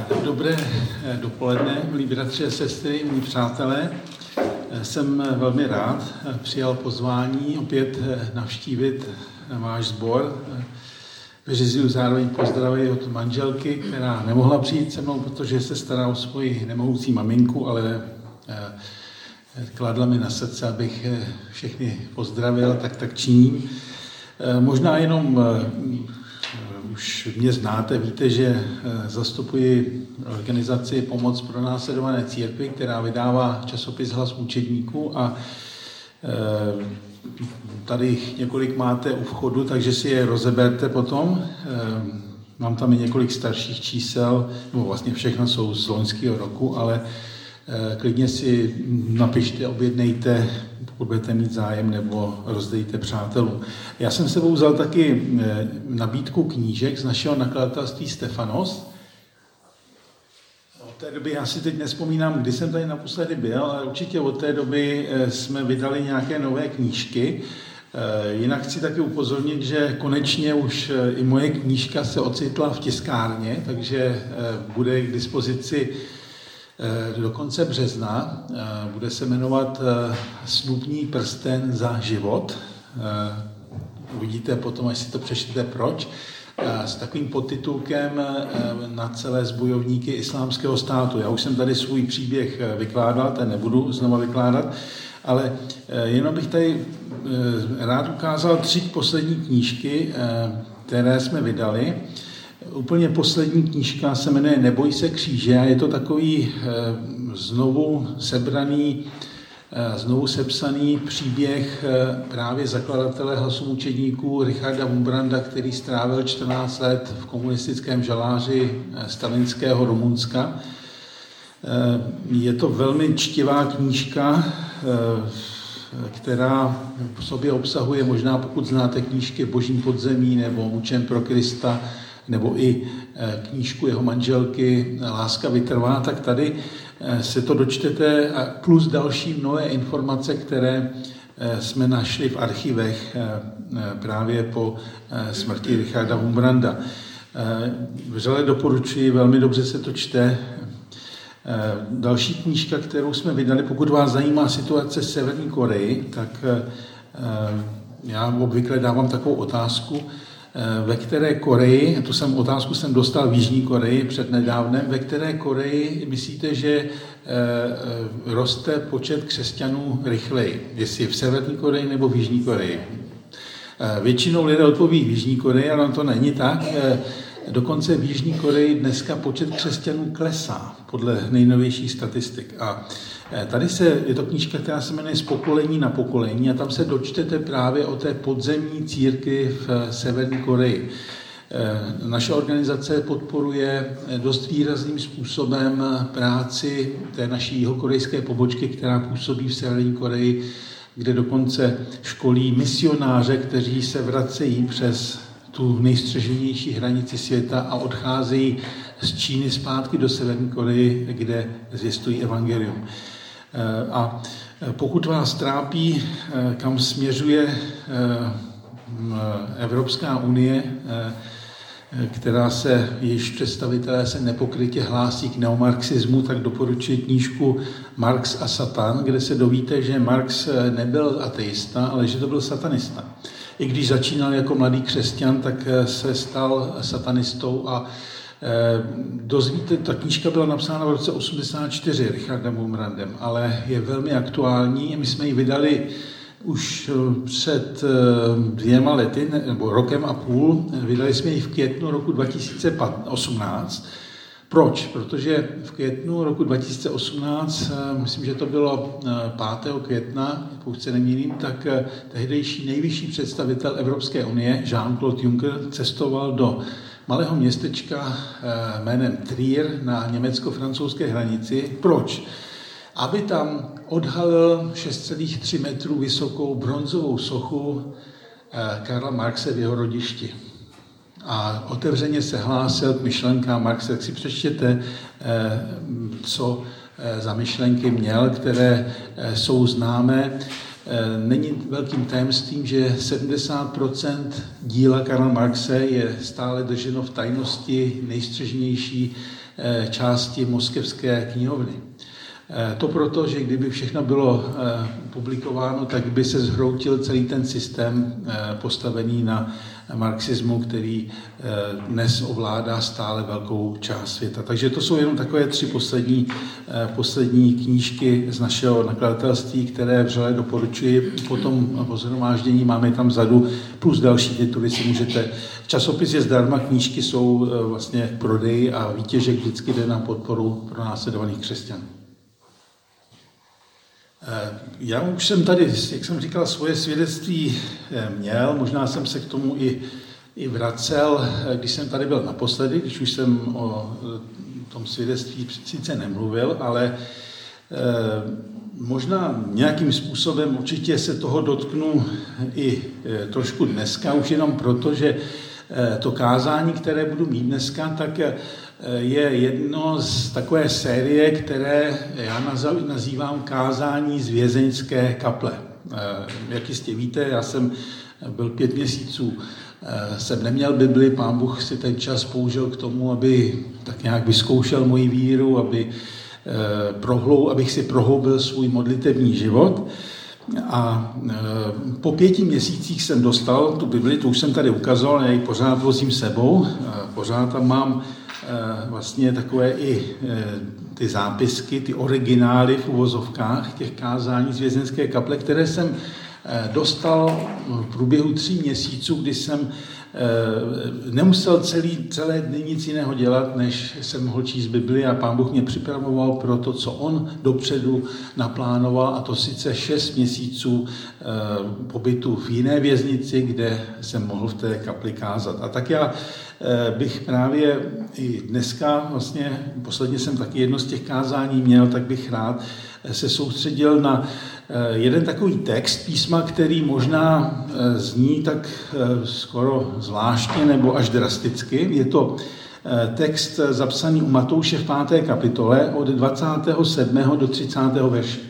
Dobré dopoledne, milí bratři a sestry, milí přátelé. Jsem velmi rád přijal pozvání opět navštívit váš sbor. Vyřizuju zároveň pozdravy od manželky, která nemohla přijít se mnou, protože se stará o svoji nemohoucí maminku, ale kladla mi na srdce, abych všechny pozdravil, tak činím. Možná jenom už mě znáte, víte, že zastupuji organizaci Pomoc pro následované církvi, která vydává časopis Hlas mučedníků a tady několik máte u vchodu, takže si je rozeberte potom. Mám tam i několik starších čísel, no vlastně všechno jsou z loňského roku, ale klidně si napište, objednejte, pokud budete mít zájem, nebo rozdejte přátelům. Já jsem s sebou vzal taky nabídku knížek z našeho nakladatelství Stefanos. Od té doby, já si teď nevzpomínám, kdy jsem tady naposledy byl, ale určitě od té doby jsme vydali nějaké nové knížky. Jinak chci taky upozornit, že konečně už i moje knížka se ocitla v tiskárně, takže bude k dispozici do konce března. Bude se jmenovat Snubní prsten za život. Uvidíte potom, až si to přečtete, proč. S takovým podtitulkem Na celé zbojovníky islámského státu. Já už jsem tady svůj příběh vykládal, ten nebudu znova vykládat, ale jenom bych tady rád ukázal 3 poslední knížky, které jsme vydali. Úplně poslední knížka se jmenuje Neboj se kříže a je to takový znovu sepsaný příběh právě zakladatele Hlasu mučedníků Richarda Wurmbranda, který strávil 14 let v komunistickém žaláři stalinského Rumunska. Je to velmi čtivá knížka, která v sobě obsahuje, možná pokud znáte knížky Božím podzemí nebo Mučen pro Krista, nebo i knížku jeho manželky Láska vytrvá, tak tady se to dočtete a plus další mnohé informace, které jsme našli v archivech právě po smrti Richarda Wurmbranda. Vřele doporučuji, velmi dobře se to čte. Další knížka, kterou jsme vydali, pokud vás zajímá situace v Severní Koreji, tak já obvykle dávám takovou otázku, ve které Koreji, otázku jsem dostal v Jižní Koreji přednedávnem, ve které Koreji myslíte, že roste počet křesťanů rychleji? Jestli v Severní Koreji nebo v Jižní Koreji? Většinou lidé odpoví v Jižní Koreji, ale to není tak. Dokonce v Jižní Koreji dneska počet křesťanů klesá, podle nejnovějších statistik. A tady je to knížka, která se jmenuje Z pokolení na pokolení a tam se dočtete právě o té podzemní církvi v Severní Koreji. Naše organizace podporuje dost výrazným způsobem práci té naší jihokorejské pobočky, která působí v Severní Koreji, kde dokonce školí misionáře, kteří se vracejí přes tu nejstřeženější hranici světa a odcházejí z Číny zpátky do Severní Koreji, kde zvěstují evangelium. A pokud vás trápí, kam směřuje Evropská unie, která jejíž představitelé se nepokrytě hlásí k neomarxismu, tak doporučuji knížku Marx a Satan, kde se dovíte, že Marx nebyl ateista, ale že to byl satanista. I když začínal jako mladý křesťan, tak se stal satanistou a dozvíte, ta knížka byla napsána v roce 1984 Richardem Wurmbrandem, ale je velmi aktuální. My jsme ji vydali už před 2 lety, nebo rokem a půl. Vydali jsme ji v květnu roku 2018. Proč? Protože v květnu roku 2018, myslím, že to bylo 5. května, pokud se nemýlím, tak tehdejší nejvyšší představitel Evropské unie, Jean-Claude Juncker, cestoval do malého městečka jménem Trier na německo-francouzské hranici. Proč? Aby tam odhalil 6,3 metrů vysokou bronzovou sochu Karla Marxe v jeho rodišti. A otevřeně se hlásil k myšlenkám Marxe. Tak si přečtěte, co za myšlenky měl, které jsou známé. Není velkým tajemstvím, že 70% díla Karla Marxe je stále drženo v tajnosti nejstřežnější části Moskevské knihovny. To proto, že kdyby všechno bylo publikováno, tak by se zhroutil celý ten systém postavený na marxismu, který dnes ovládá stále velkou část světa. Takže to jsou jenom takové 3 poslední knížky z našeho nakladatelství, které vřele doporučuji. Po tom shromáždění máme tam vzadu plus další tituly si můžete. Časopis je zdarma, knížky jsou vlastně k prodeji a výtěžek vždycky jde na podporu pronásledovaných křesťanů. Já už jsem tady, jak jsem říkal, svoje svědectví měl, možná jsem se k tomu i vracel, když jsem tady byl naposledy, když už jsem o tom svědectví sice nemluvil, ale možná nějakým způsobem určitě se toho dotknu i trošku dneska, už jenom proto, že to kázání, které budu mít dneska, tak je jedno z takové série, které já nazývám kázání z vězeňské kaple. Jak jistě víte, já jsem byl 5 měsíců, jsem neměl Bibli, Pán Bůh si ten čas použil k tomu, aby tak nějak vyzkoušel moji víru, abych si prohloubil svůj modlitevní život. A po 5 měsících jsem dostal tu Bibli, to už jsem tady ukázal, já ji pořád vozím sebou, pořád tam mám vlastně takové i ty zápisky, ty originály v uvozovkách těch kázání z vězeňské kaple, které jsem dostal v průběhu 3 měsíců, kdy jsem nemusel celé dny nic jiného dělat, než jsem mohl číst Bibli a Pán Bůh mě připravoval pro to, co on dopředu naplánoval, a to sice 6 měsíců pobytu v jiné věznici, kde jsem mohl v té kapli kázat. A tak já bych právě i dneska, vlastně posledně jsem taky jedno z těch kázání měl, tak bych rád se soustředil na jeden takový text písma, který možná zní tak skoro zvláštně nebo až drasticky. Je to text zapsaný u Matouše v 5. kapitole od 27. do 30. verše.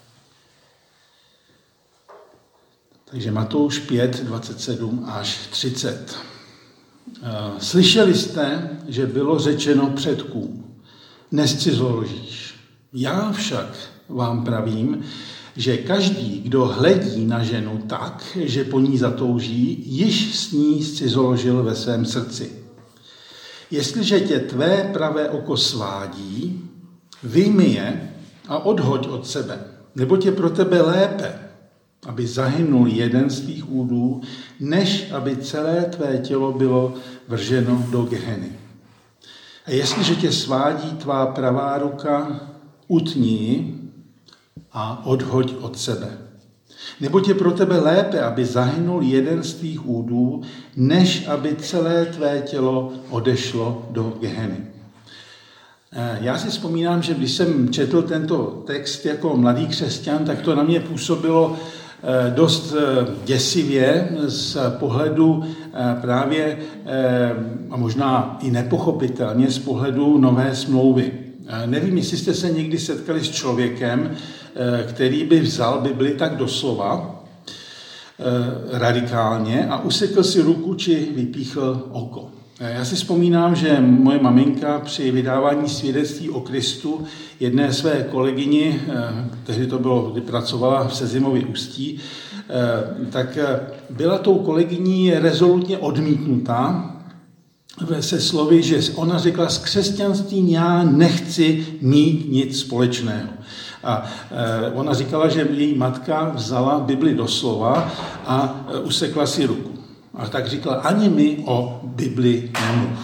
Takže Matouš 5, 27 až 30. Slyšeli jste, že bylo řečeno předkům, nezcizoložíš. Já však vám pravím, že každý, kdo hledí na ženu tak, že po ní zatouží, již s ní zcizoložil ve svém srdci. Jestliže tě tvé pravé oko svádí, vyjmi je a odhoď od sebe, nebo tě pro tebe lépe, aby zahynul jeden z tvých údů, než aby celé tvé tělo bylo vrženo do Geheny. A jestliže tě svádí tvá pravá ruka, utni ji a odhoď od sebe. Nebo tě pro tebe lépe, aby zahynul jeden z tvých údů, než aby celé tvé tělo odešlo do Geheny. Já si vzpomínám, že když jsem četl tento text jako mladý křesťan, tak to na mě působilo dost děsivě z pohledu právě, a možná i nepochopitelně z pohledu Nové smlouvy. Nevím, jestli jste se někdy setkali s člověkem, který by vzal Bibli tak doslova, radikálně, a usekl si ruku či vypíchl oko. Já si vzpomínám, že moje maminka při vydávání svědectví o Kristu jedné své kolegyni, tehdy to bylo, kdy pracovala v Sezimově Ústí, tak byla tou kolegyní rezolutně odmítnutá se slovy, že ona řekla, s křesťanstvím já nechci mít nic společného. A ona říkala, že její matka vzala Bibli doslova a usekla si ruku. A tak říkala, ani mi o Bibli nemluv.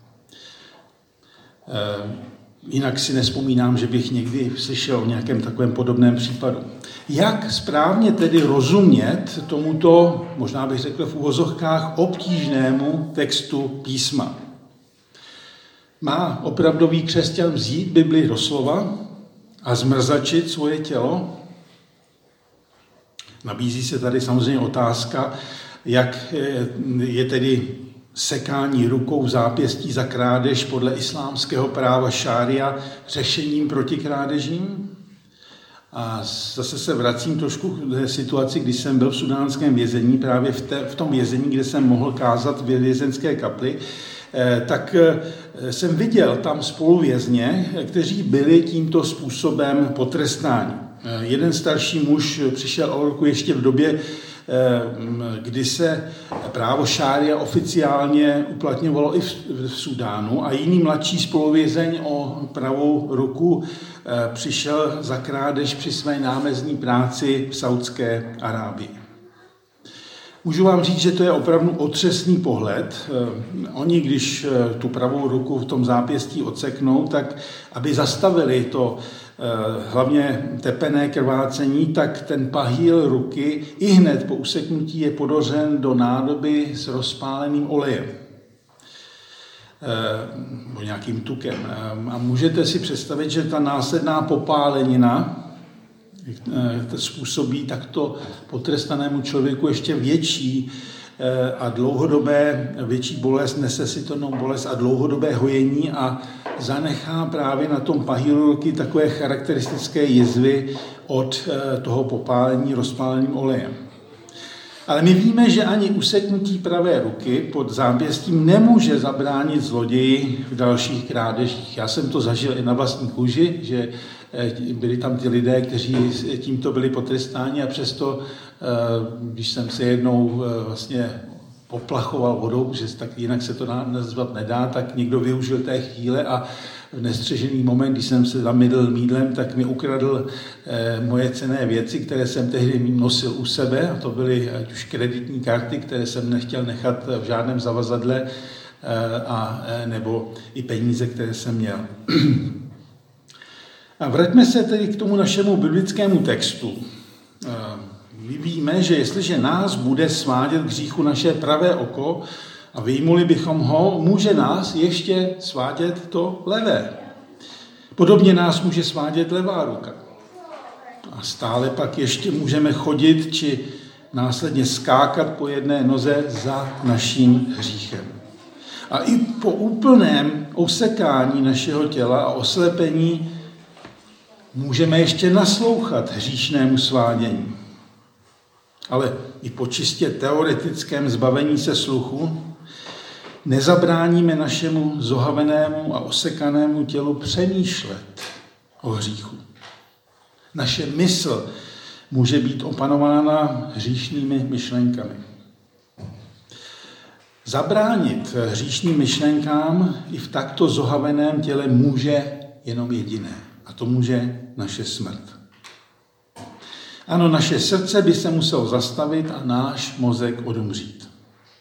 Jinak si nevzpomínám, že bych někdy slyšel o nějakém takovém podobném případu. Jak správně tedy rozumět tomuto, možná bych řekl v uvozovkách, obtížnému textu písma? Má opravdový křesťan vzít Bibli doslova a zmrzačit svoje tělo? Nabízí se tady samozřejmě otázka, jak je tedy sekání rukou v zápěstí za krádež podle islámského práva šária řešením proti krádežím? A zase se vracím trošku k situaci, když jsem byl v sudánském vězení, právě v tom vězení, kde jsem mohl kázat v vězenské kapli, tak jsem viděl tam spoluvězně, kteří byli tímto způsobem potrestáni. Jeden starší muž přišel o ruku ještě v době, kdy se právo šária oficiálně uplatňovalo i v Sudánu a jiný mladší spoluvězeň o pravou ruku přišel za krádež při své námezní práci v Saudské Arábii. Můžu vám říct, že to je opravdu otřesný pohled. Oni, když tu pravou ruku v tom zápěstí odseknou, tak aby zastavili to hlavně tepené krvácení, tak ten pahýl ruky ihned po useknutí je ponořen do nádoby s rozpáleným olejem. Nebo nějakým tukem. A můžete si představit, že ta následná popálenina způsobí takto potrestanému člověku ještě větší a dlouhodobé, větší bolest, nesesitelnou bolest a dlouhodobé hojení a zanechá právě na tom pahýlu ruky takové charakteristické jizvy od toho popálení rozpáleným olejem. Ale my víme, že ani useknutí pravé ruky pod zápěstím nemůže zabránit zloději v dalších krádežích. Já jsem to zažil i na vlastní kůži, že byli tam ty lidé, kteří tímto byli potrestáni a přesto, když jsem se jednou vlastně poplachoval vodou, že tak jinak se to nazvat nedá, tak někdo využil té chvíle a v nestřežený moment, když jsem se zamydl mýdlem, tak mi ukradl moje cenné věci, které jsem tehdy nosil u sebe, a to byly ať už kreditní karty, které jsem nechtěl nechat v žádném zavazadle, a nebo i peníze, které jsem měl. A vraťme se tedy k tomu našemu biblickému textu. My víme, že jestliže nás bude svádět k hříchu naše pravé oko a vyjmuli bychom ho, může nás ještě svádět to levé. Podobně nás může svádět levá ruka. A stále pak ještě můžeme chodit či následně skákat po jedné noze za naším hříchem. A i po úplném osekání našeho těla a oslepení můžeme ještě naslouchat hříšnému svádění. Ale i po čistě teoretickém zbavení se sluchu nezabráníme našemu zohavenému a osekanému tělu přemýšlet o hříchu. Naše mysl může být opanována hříšnými myšlenkami. Zabránit hříšným myšlenkám i v takto zohaveném těle může jenom jediné. A to může naše smrt. Ano, naše srdce by se muselo zastavit a náš mozek odumřít.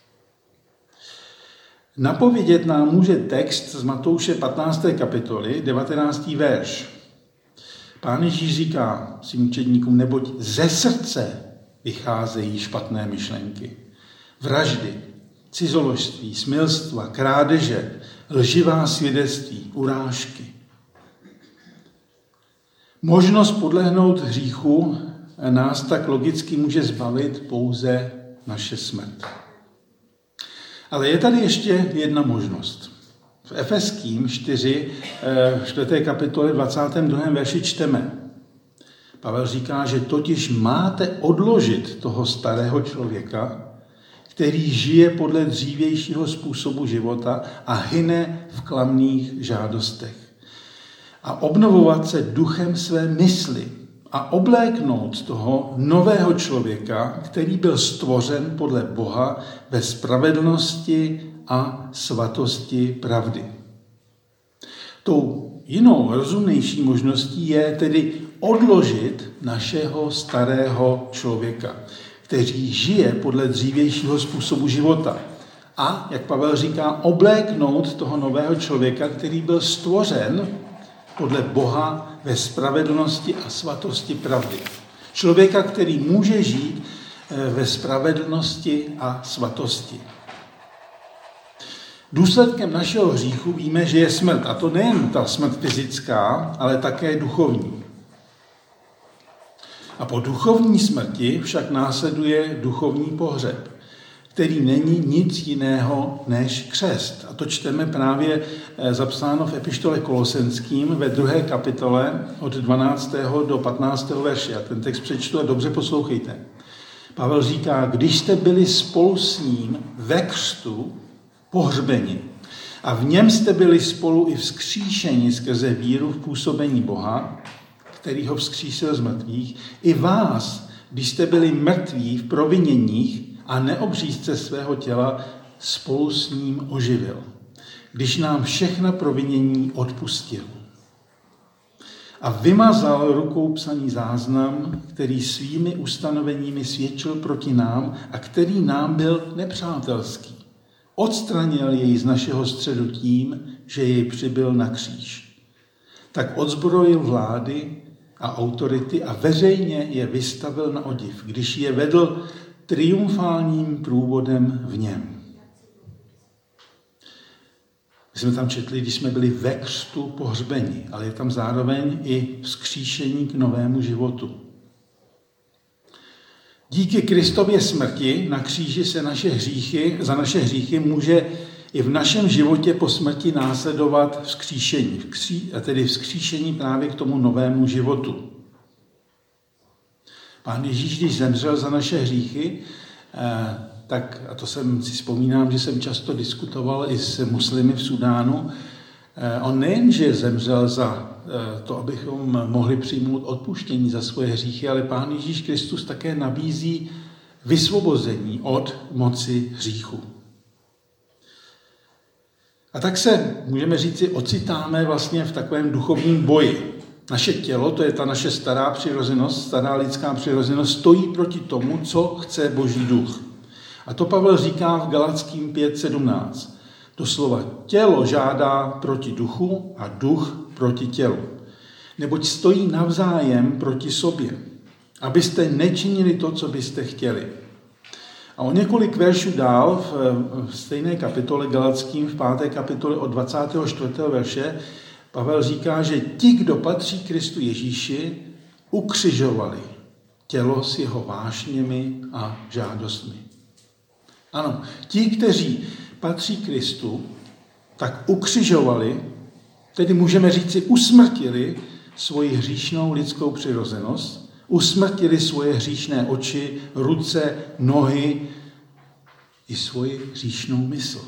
Napovědět nám může text z Matouše 15. kapitoly, 19. verš. Pán Ježíš říká svým učedníkům, neboť ze srdce vycházejí špatné myšlenky. Vraždy, cizoložství, smilstva, krádeže, lživá svědectví, urážky. Možnost podlehnout hříchu nás tak logicky může zbavit pouze naše smrt. Ale je tady ještě jedna možnost. V Efeským 4. kapitole 22. verši čteme. Pavel říká, že totiž máte odložit toho starého člověka, který žije podle dřívějšího způsobu života a hyne v klamných žádostech. A obnovovat se duchem své mysli a obléknout toho nového člověka, který byl stvořen podle Boha ve spravedlnosti a svatosti pravdy. Tou jinou, rozumnější možností je tedy odložit našeho starého člověka, který žije podle dřívějšího způsobu života. A, jak Pavel říká, obléknout toho nového člověka, který byl stvořen podle Boha ve spravedlnosti a svatosti pravdy. Člověka, který může žít ve spravedlnosti a svatosti. Důsledkem našeho hříchu víme, že je smrt. A to nejen ta smrt fyzická, ale také duchovní. A po duchovní smrti však následuje duchovní pohřeb, který není nic jiného než křest. A to čteme právě zapsáno v epištole Kolosenským ve 2. kapitole od 12. do 15. verše. Já ten text přečtu a dobře poslouchejte. Pavel říká, když jste byli spolu s ním ve křtu pohřbeni a v něm jste byli spolu i vzkříšeni skrze víru v působení Boha, který ho vzkřísil z mrtvých, i vás, když jste byli mrtví v proviněních a neobřízce svého těla, spolu s ním oživil, když nám všechna provinění odpustil. A vymazal rukou psaný záznam, který svými ustanoveními svědčil proti nám a který nám byl nepřátelský. Odstranil jej z našeho středu tím, že jej přibyl na kříž. Tak odzbrojil vlády a autority a veřejně je vystavil na odiv, když je vedl triumfálním průvodem v něm. My jsme tam četli, když jsme byli ve křtu pohřbeni, ale je tam zároveň i vzkříšení k novému životu. Díky Kristově smrti na kříži se za naše hříchy může i v našem životě po smrti následovat vzkříšení, tedy vzkříšení právě k tomu novému životu. Pán Ježíš, když zemřel za naše hříchy, tak, a to si vzpomínám, že jsem často diskutoval i s muslimy v Súdánu, on nejenže zemřel za to, abychom mohli přijmout odpuštění za svoje hříchy, ale Pán Ježíš Kristus také nabízí vysvobození od moci hříchu. A tak se, můžeme říci, ocitáme vlastně v takovém duchovním boji. Naše tělo, to je ta naše stará přirozenost, stará lidská přirozenost, stojí proti tomu, co chce Boží duch. A to Pavel říká v Galatským 5:17. Doslova, tělo žádá proti duchu a duch proti tělu. Neboť stojí navzájem proti sobě, abyste nečinili to, co byste chtěli. A o několik veršů dál v stejné kapitole Galatským, v 5. kapitole od 24. verše, Pavel říká, že ti, kdo patří Kristu Ježíši, ukřižovali tělo s jeho vášněmi a žádostmi. Ano, ti, kteří patří Kristu, tak ukřižovali, tedy můžeme říci usmrtili svoji hříšnou lidskou přirozenost, usmrtili svoje hříšné oči, ruce, nohy i svoji hříšnou mysl.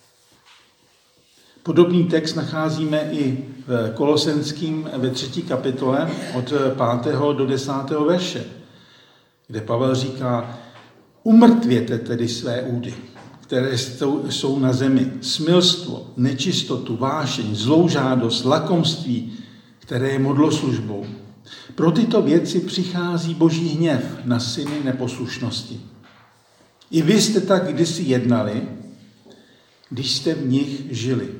Podobný text nacházíme i v Kolosenským ve 3. kapitole od 5. do 10. verše, kde Pavel říká, umrtvěte tedy své údy, které jsou na zemi, smilstvo, nečistotu, vášeň, zlou žádost, lakomství, které je modloslužbou. Pro tyto věci přichází Boží hněv na syny neposlušnosti. I vy jste tak kdysi jednali, když jste v nich žili.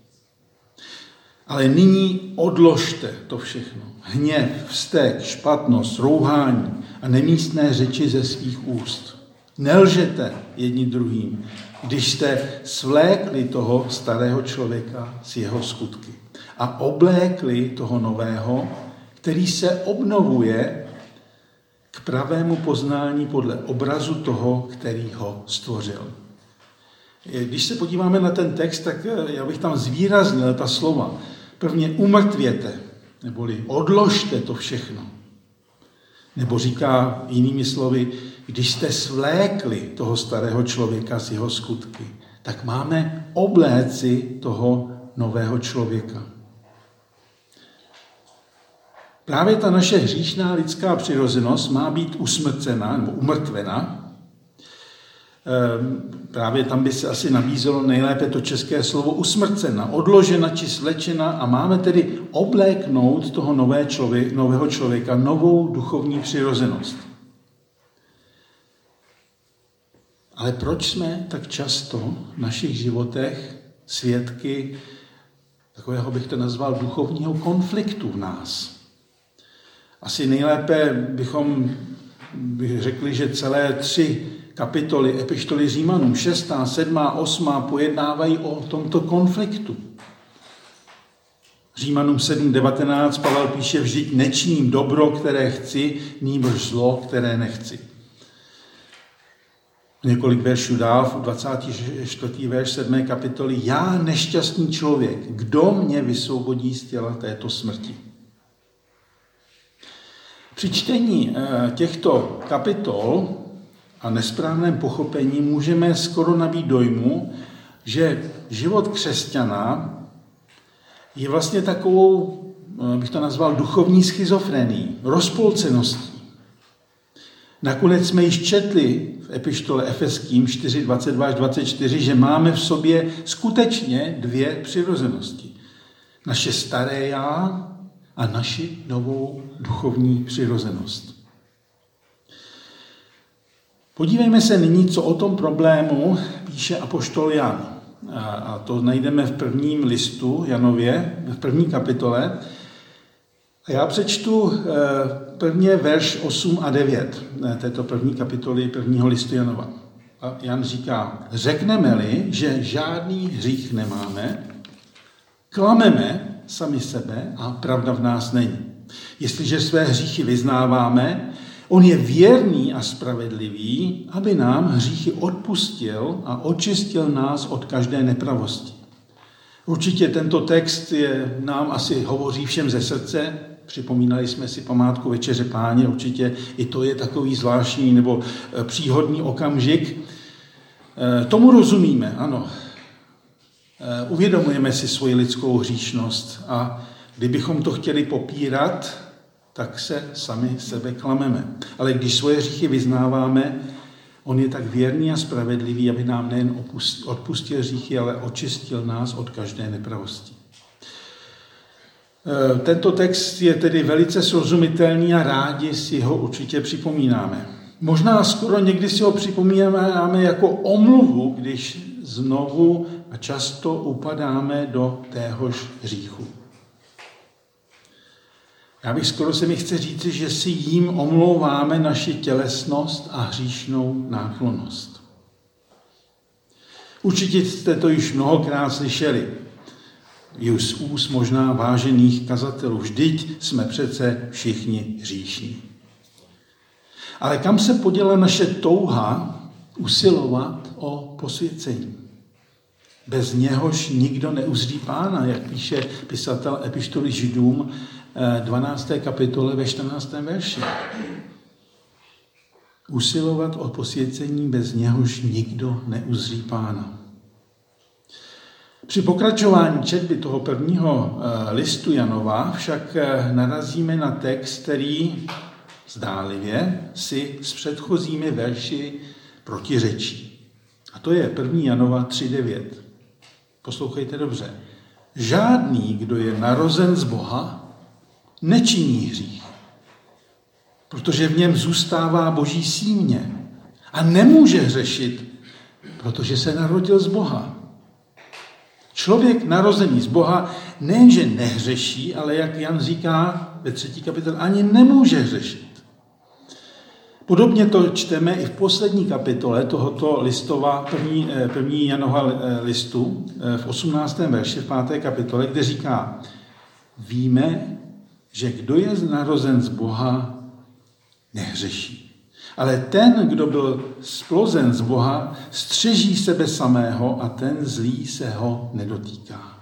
Ale nyní odložte to všechno. Hněv, vztek, špatnost, rouhání a nemístné řeči ze svých úst. Nelžete jedni druhým, když jste svlékli toho starého člověka s jeho skutky a oblékli toho nového, který se obnovuje k pravému poznání podle obrazu toho, který ho stvořil. Když se podíváme na ten text, tak já bych tam zvýraznil ta slova. Prvně umrtvěte, neboli odložte to všechno. Nebo říká jinými slovy, když jste svlékli toho starého člověka z jeho skutky, tak máme obléci toho nového člověka. Právě ta naše hříšná lidská přirozenost má být usmrcena nebo umrtvena. Právě tam by se asi nabízelo nejlépe to české slovo usmrcena, odložena či slečena a máme tedy obléknout toho nového člověka, novou duchovní přirozenost. Ale proč jsme tak často v našich životech svědky takového, bych to nazval, duchovního konfliktu v nás? Asi nejlépe bychom řekli, že celé 3 kapitoly epištoly Římanům, 6., 7., 8. pojednávají o tomto konfliktu. Římanům 7:19 Pavel píše, vždyť nečiním dobro, které chci, nýbrž zlo, které nechci. Několik veršů dál, 24. verš 7. kapitoly. Já, nešťastný člověk, kdo mě vysvobodí z těla této smrti? Při čtení těchto kapitol a nesprávném pochopení můžeme skoro nabít dojmu, že život křesťana je vlastně takovou, bych to nazval, duchovní schizofrenií, rozpolceností. Nakonec jsme již četli v epištole Efeským 4:22-24, že máme v sobě skutečně dvě přirozenosti. Naše staré já a naši novou duchovní přirozenost. Podívejme se nyní, co o tom problému píše apoštol Jan. A to najdeme v prvním listu Janově, v první kapitole. A já přečtu prvně verš 8 a 9 této první kapitoly prvního listu Janova. A Jan říká, řekneme-li, že žádný hřích nemáme, klameme sami sebe a pravda v nás není. Jestliže své hříchy vyznáváme, on je věrný a spravedlivý, aby nám hříchy odpustil a očistil nás od každé nepravosti. Určitě tento text nám asi hovoří všem ze srdce. Připomínali jsme si památku Večeře Páně, určitě i to je takový zvláštní nebo příhodný okamžik. Tomu rozumíme, ano. Uvědomujeme si svoji lidskou hříšnost a kdybychom to chtěli popírat, tak se sami sebe klameme. Ale když svoje hříchy vyznáváme, on je tak věrný a spravedlivý, aby nám nejen odpustil hříchy, ale očistil nás od každé nepravosti. Tento text je tedy velice srozumitelný a rádi si ho určitě připomínáme. Možná skoro někdy si ho připomínáme jako omluvu, když znovu a často upadáme do téhož hříchu. Já bych skoro se mi chce říci, že si jím omlouváme naši tělesnost a hříšnou náklonnost. Určitě jste to již mnohokrát slyšeli. I z úst možná vážených kazatelů. Vždyť jsme přece všichni hříšní. Ale kam se poděla naše touha usilovat o posvěcení? Bez něhož nikdo neuzří Pána, jak píše pisatel epištoly Židům 12. kapitole ve 14. verši. Usilovat o posvěcení, bez něhož nikdo neuzří Pána. Při pokračování četby toho prvního listu Janova však narazíme na text, který zdálivě si s předchozími verši protiřečí. A to je 1. Janova 3:9. Poslouchejte dobře. Žádný, kdo je narozen z Boha, nečiní hřích, protože v něm zůstává Boží símě a nemůže hřešit, protože se narodil z Boha. Člověk narozený z Boha nejenže nehřeší, ale jak Jan říká ve 3. kapitole, ani nemůže hřešit. Podobně to čteme i v poslední kapitole tohoto listova, první Janova listu, v 18. verši, v 5. kapitole, kde říká, víme, že kdo je narozen z Boha, nehřeší. Ale ten, kdo byl splozen z Boha, střeží sebe samého a ten zlý se ho nedotýká.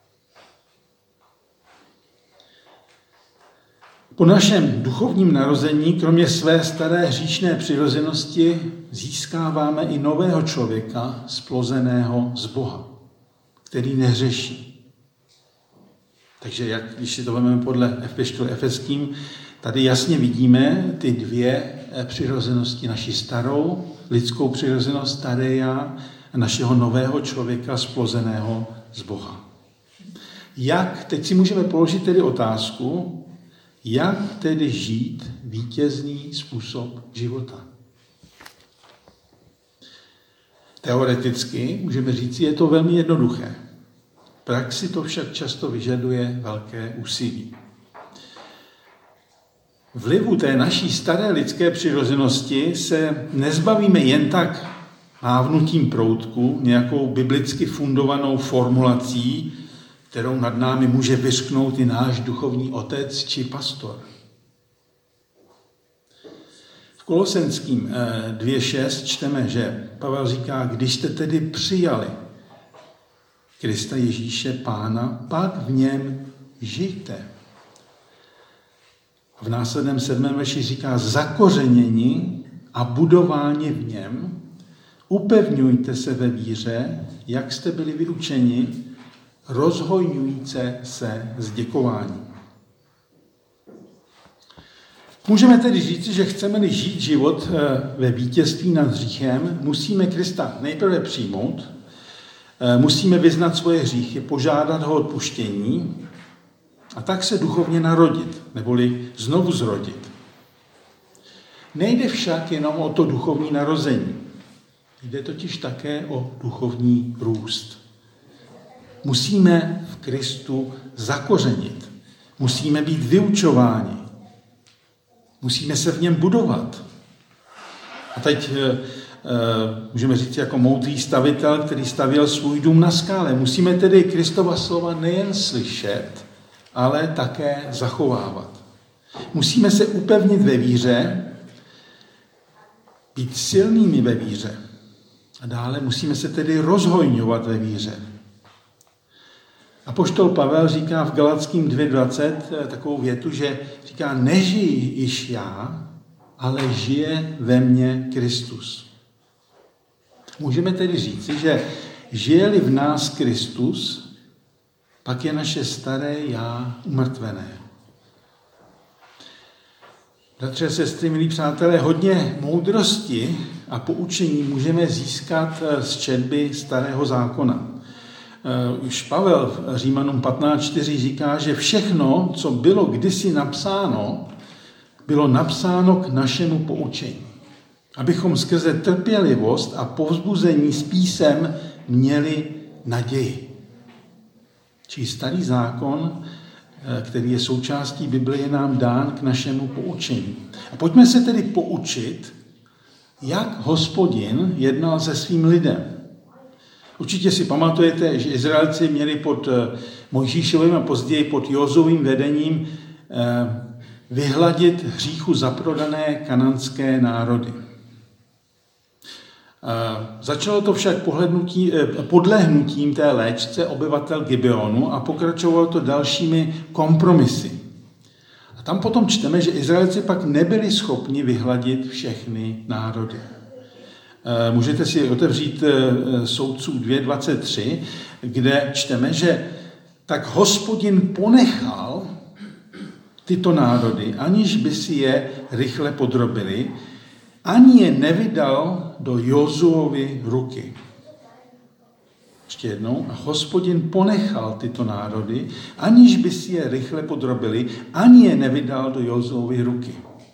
Po našem duchovním narození, kromě své staré hříšné přirozenosti, získáváme i nového člověka, splozeného z Boha, který nehřeší. Takže když si to vezmeme podle epištoly Efeským, tady jasně vidíme ty dvě přirozenosti, naši starou lidskou přirozenost, staré já, a našeho nového člověka, splozeného z Boha. Teď si můžeme položit tedy otázku, jak tedy žít vítězný způsob života? Teoreticky můžeme říct, je to velmi jednoduché. V praxi to však často vyžaduje velké úsilí. Vlivu té naší staré lidské přirozenosti se nezbavíme jen tak mávnutím proutku, nějakou biblicky fundovanou formulací, kterou nad námi může vyřknout i náš duchovní otec či pastor. V Kolosenským 2.6 čteme, že Pavel říká, když jste tedy přijali Krista Ježíše Pána, pak v něm žijte. V následném 7. verši říká, zakořenění a budování v něm, upevňujte se ve víře, jak jste byli vyučeni, rozhojňujíce se s děkováním. Můžeme tedy říct, že chceme-li žít život ve vítězství nad hříchem, musíme Krista nejprve přijmout, musíme vyznat svoje hříchy, požádat ho odpuštění a tak se duchovně narodit, neboli znovu zrodit. Nejde však jenom o to duchovní narození. Jde totiž také o duchovní růst. Musíme v Kristu zakořenit. Musíme být vyučováni. Musíme se v něm budovat. A teď můžeme říct jako moudrý stavitel, který stavěl svůj dům na skále. Musíme tedy Kristova slova nejen slyšet, ale také zachovávat. Musíme se upevnit ve víře, být silnými ve víře. A dále musíme se tedy rozhojňovat ve víře. Apoštol Pavel říká v Galatským 2.20 takovou větu, že říká, nežij již já, ale žije ve mně Kristus. Můžeme tedy říci, že žije-li v nás Kristus, pak je naše staré já umrtvené. Bratře, sestry, milí přátelé, hodně moudrosti a poučení můžeme získat z četby Starého zákona. Už Pavel v Římanům 15.4 říká, že všechno, co bylo kdysi napsáno, bylo napsáno k našemu poučení. Abychom skrze trpělivost a povzbuzení z písem měli naději. Čili Starý zákon, který je součástí Bible, je nám dán k našemu poučení. A pojďme se tedy poučit, jak Hospodin jednal se svým lidem. Určitě si pamatujete, že Izraelci měli pod Mojžíšovým a později pod Jozovým vedením vyhladit hříchu zaprodané kananské národy. Začalo to však podlehnutím té léčce obyvatel Gibeonu a pokračovalo to dalšími kompromisy. A tam potom čteme, že Izraelci pak nebyli schopni vyhladit všechny národy. Můžete si otevřít Soudců 2.23, kde čteme, že tak Hospodin ponechal tyto národy, aniž by si je rychle podrobili, ani je nevydal do Jozuovy ruky. Ještě jednou. A Hospodin ponechal tyto národy, aniž by si je rychle podrobili, ani je nevydal do Jozuovy ruky.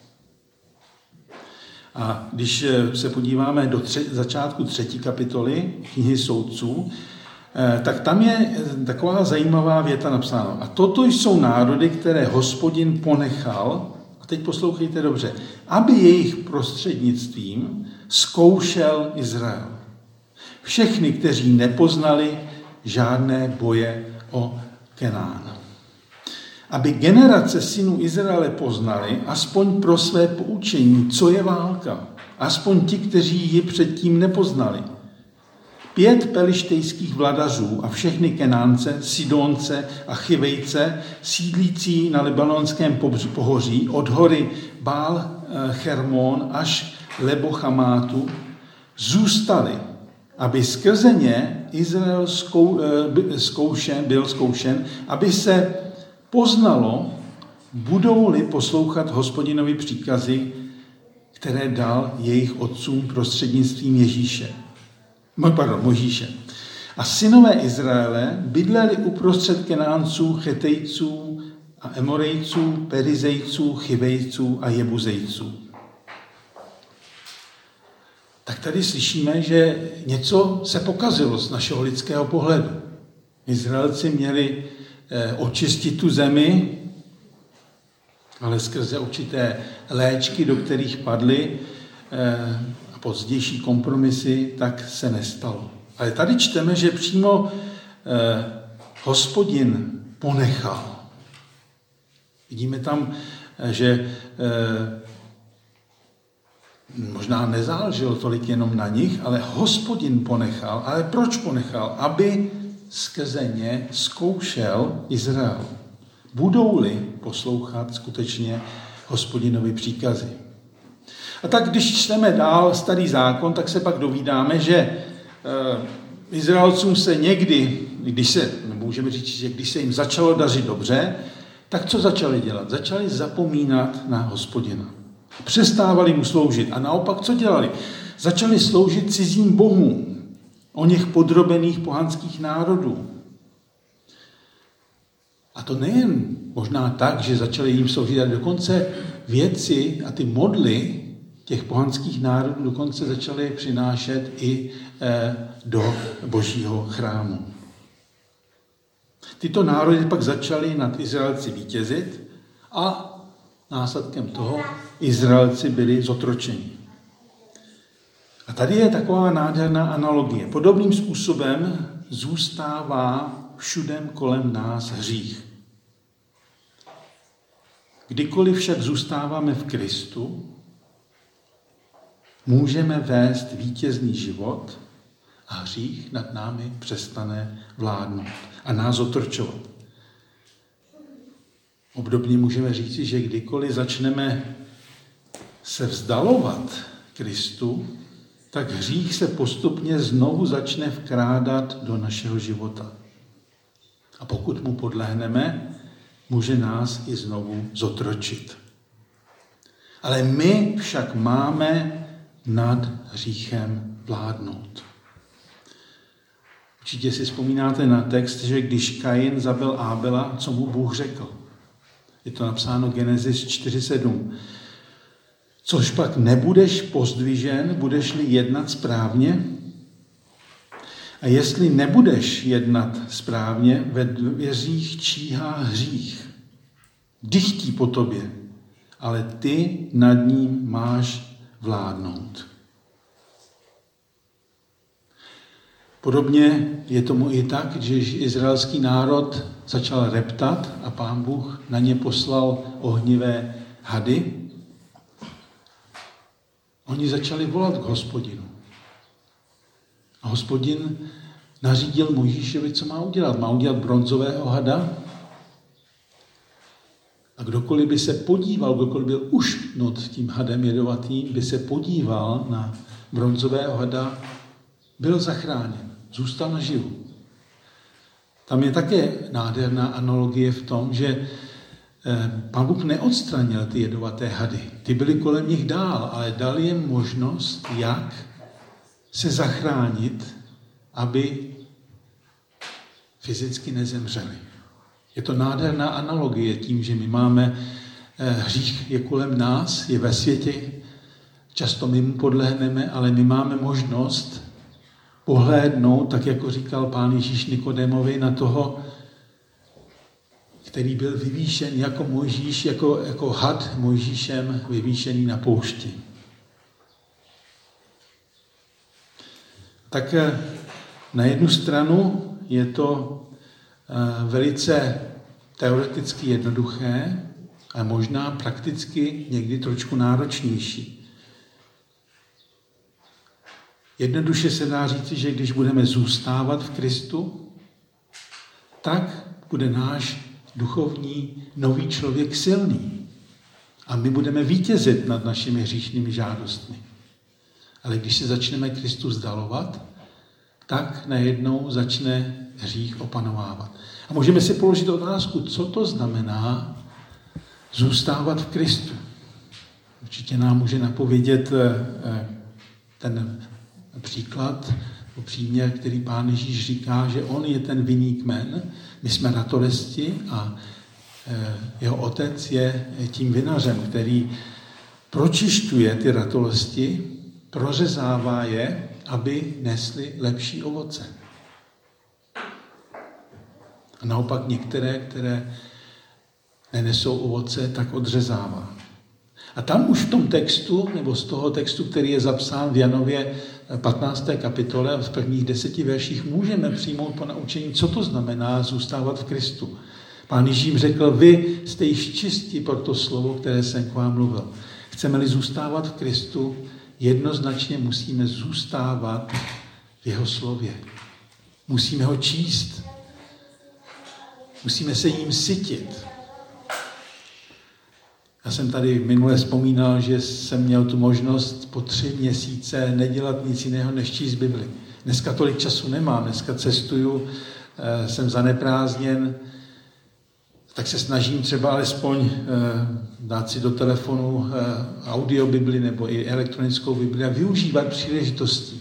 A když se podíváme do začátku 3. kapitoly knihy Soudců, tak tam je taková zajímavá věta napsána. A toto jsou národy, které Hospodin ponechal, a teď poslouchejte dobře, aby jejich prostřednictvím zkoušel Izrael. Všechny, kteří nepoznali žádné boje o Kenán. Aby generace synů Izraele poznali, aspoň pro své poučení, co je válka. Aspoň ti, kteří ji předtím nepoznali. 5 pelištejských vladařů a všechny Kenánce, Sidonce a Chivejce, sídlící na libanonském pohoří, od hory Bál Chermón až Lebo-Chamátu, zůstali, aby skrze ně Izrael byl zkoušen, aby se poznalo, budou-li poslouchat Hospodinovi příkazy, které dal jejich otcům prostřednictvím Mojžíše. A synové Izraele bydleli uprostřed Kenánců, Chetejců a Emorejců, Perizejců, Chivejců a Jebuzejců. Tak tady slyšíme, že něco se pokazilo z našeho lidského pohledu. Izraelci měli očistit tu zemi, ale skrze určité léčky, do kterých padly a pozdější kompromisy, tak se nestalo. Ale tady čteme, že přímo Hospodin ponechal. Vidíme tam, že možná nezáleželo tolik jenom na nich, ale Hospodin ponechal. Ale proč ponechal? Aby skrze ně zkoušel Izrael. Budou-li poslouchat skutečně Hospodinovi příkazy. A tak když čteme dál Starý zákon, tak se pak dovídáme, že Izraelcům se někdy, můžeme říct, že když se jim začalo dařit dobře, tak co začali dělat? Začali zapomínat na Hospodina. Přestávali mu sloužit. A naopak co dělali? Začali sloužit cizím bohům, o něch podrobených pohanských národů. A to nejen možná tak, že začali jim sloužit, ale dokonce věci a ty modly těch pohanských národů dokonce začaly přinášet i do božího chrámu. Tyto národy pak začaly nad Izraelci vítězit a následkem toho Izraelci byli zotročeni. A tady je taková nádherná analogie. Podobným způsobem zůstává všude kolem nás hřích. Kdykoliv však zůstáváme v Kristu, můžeme vést vítězný život a hřích nad námi přestane vládnout a nás otrčovat. Obdobně můžeme říci, že kdykoliv začneme se vzdalovat Kristu, tak hřích se postupně znovu začne vkrádat do našeho života. A pokud mu podlehneme, může nás i znovu zotročit. Ale my však máme nad hříchem vládnout. Určitě si vzpomínáte na text, že když Kain zabil Ábela, co mu Bůh řekl. Je to napsáno Genesis 4:7. Což pak nebudeš pozdvižen, budeš-li jednat správně? A jestli nebudeš jednat správně, ve dveřích číhá hřích. Dychtí po tobě, ale ty nad ním máš vládnout. Podobně je tomu i tak, že izraelský národ začal reptat a Pán Bůh na ně poslal ohnivé hady. Oni začali volat k Hospodinu. A Hospodin nařídil Mojžíšovi, co má udělat. Má udělat bronzového hada. A kdokoliv by se podíval, kdokoliv byl ušpnut tím hadem jedovatým, by se podíval na bronzového hada, byl zachráněn, zůstal naživu. Tam je také nádherná analogie v tom, že Pán Bůh neodstranil ty jedovaté hady. Ty byly kolem nich dál, ale dal jim možnost, jak se zachránit, aby fyzicky nezemřeli. Je to nádherná analogie tím, že my máme hřích je kolem nás, je ve světě, často my mu podlehneme, ale my máme možnost pohlédnout, tak jako říkal Pán Ježíš Nikodémovi, na toho, který byl vyvýšen jako Mojžíš, jako had Mojžíšem vyvýšený na poušti. Tak na jednu stranu je to velice teoreticky jednoduché a možná prakticky někdy trošku náročnější. Jednoduše se dá říci, že když budeme zůstávat v Kristu, tak bude náš duchovní nový člověk silný. A my budeme vítězit nad našimi hříšnými žádostmi. Ale když se začneme Kristu vzdalovat, tak najednou začne hřích opanovávat. A můžeme si položit otázku, co to znamená zůstávat v Kristu. Určitě nám může napovědět ten příklad, příměr, který Pán Ježíš říká, že on je ten vinný kmen, my jsme ratolesti a jeho otec je tím vinařem, který pročišťuje ty ratolesti, prořezává je, aby nesly lepší ovoce. A naopak některé, které nenesou ovoce, tak odřezává. A tam už v tom textu, nebo z toho textu, který je zapsán v Janově 15. kapitole, v prvních 10 verších, můžeme přijmout po naučení, co to znamená zůstávat v Kristu. Pán Ježíš jim řekl, vy jste již čistí pro to slovo, které jsem k vám mluvil. Chceme-li zůstávat v Kristu, jednoznačně musíme zůstávat v jeho slově. Musíme ho číst. Musíme se jím sytit. Já jsem tady minule vzpomínal, že jsem měl tu možnost po 3 měsíce nedělat nic jiného, než číst Bibli. Dneska tolik času nemám, dneska cestuju, jsem zaneprázdněn, tak se snažím třeba alespoň dát si do telefonu audiobibli nebo i elektronickou Bibli a využívat příležitostí.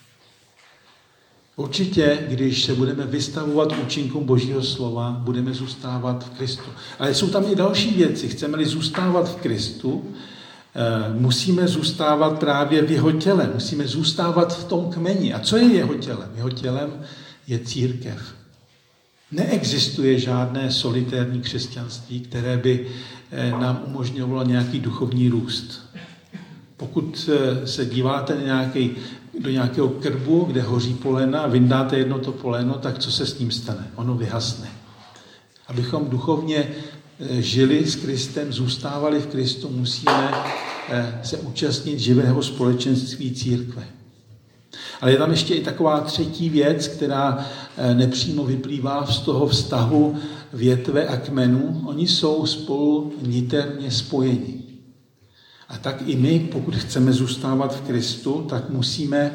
Určitě, když se budeme vystavovat účinkům Božího slova, budeme zůstávat v Kristu. Ale jsou tam i další věci. Chceme-li zůstávat v Kristu, musíme zůstávat právě v jeho těle. Musíme zůstávat v tom kmeni. A co je jeho tělem? Jeho tělem je církev. Neexistuje žádné solitérní křesťanství, které by nám umožňovalo nějaký duchovní růst. Pokud se díváte do nějakého krbu, kde hoří polena a vyndáte jedno to poleno, tak co se s ním stane? Ono vyhasne. Abychom duchovně žili s Kristem, zůstávali v Kristu, musíme se účastnit živého společenství církve. Ale je tam ještě i taková třetí věc, která nepřímo vyplývá z toho vztahu větve a kmenu. Oni jsou spolu niterně spojeni. A tak i my, pokud chceme zůstávat v Kristu, tak musíme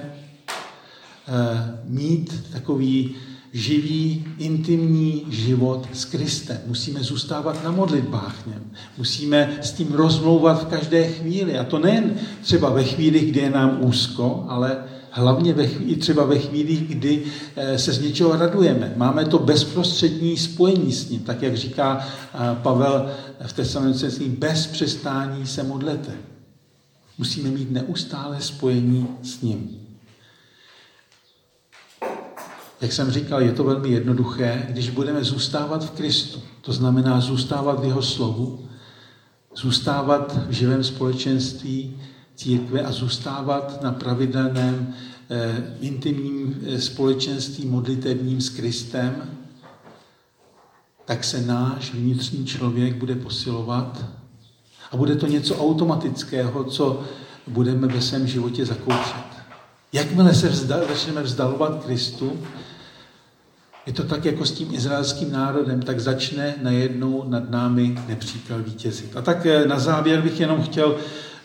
mít takový živý, intimní život s Kristem. Musíme zůstávat na modlitbách v něm. Musíme s tím rozmlouvat v každé chvíli. A to nejen třeba ve chvíli, kdy je nám úzko, ale hlavně třeba ve chvíli, kdy se z něčeho radujeme. Máme to bezprostřední spojení s ním. Tak, jak říká Pavel v Tesalonicenským, bez přestání se modlete. Musíme mít neustále spojení s ním. Jak jsem říkal, je to velmi jednoduché, když budeme zůstávat v Kristu. To znamená zůstávat v jeho slovu, zůstávat v živém společenství církve a zůstávat na pravidelném intimním společenství modlitevním s Kristem, tak se náš vnitřní člověk bude posilovat a bude to něco automatického, co budeme ve svém životě zakoušet. Jakmile se začneme vzdalovat Kristu, je to tak jako s tím izraelským národem, tak začne najednou nad námi nepřítel vítězit. A tak na závěr bych jenom chtěl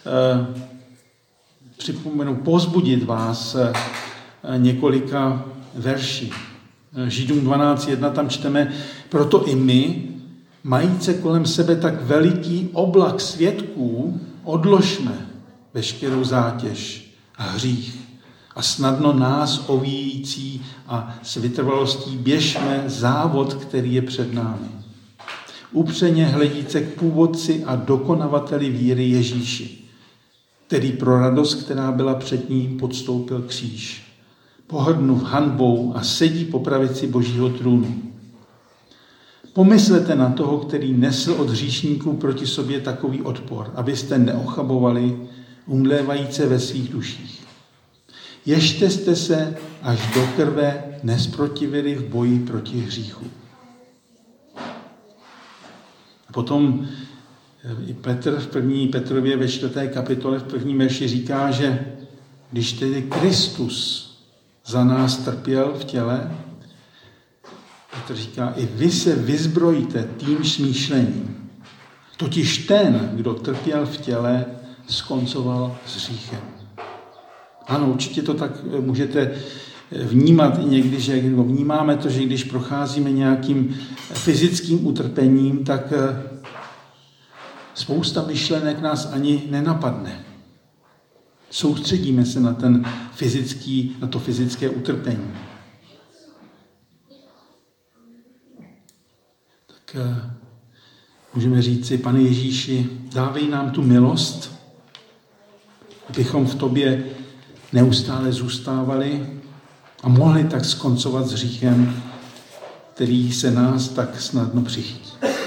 povzbudit vás několika verší. Židům 12.1 tam čteme, proto i my, majíce kolem sebe tak veliký oblak svědků, odložme veškerou zátěž a hřích a snadno nás ovíjící a s vytrvalostí běžme závod, který je před námi. Upřeně hledíce k původci a dokonavateli víry Ježíši, který pro radost, která byla před ním, podstoupil kříž. Pohrdnul hanbou a sedí po pravici Božího trůnu. Pomyslete na toho, který nesl od hříšníků proti sobě takový odpor, abyste neochabovali, umlévajíce ve svých duších. Ježte jste se až do krve nesprotivili v boji proti hříchu. A potom i Petr v 1. Petrově ve 4. kapitole v 1. verši říká, že když tedy Kristus za nás trpěl v těle, Petr říká, i vy se vyzbrojíte tím smýšlením. Totiž ten, kdo trpěl v těle, skoncoval s hříchem. Ano, určitě to tak můžete vnímat i někdy, že vnímáme to, že když procházíme nějakým fyzickým utrpením, tak spousta myšlenek nás ani nenapadne. Soustředíme se na to fyzické utrpení. Tak můžeme říci, Pane Ježíši, dávej nám tu milost, abychom v tobě neustále zůstávali a mohli tak skoncovat s hříchem, který se nás tak snadno přichytí.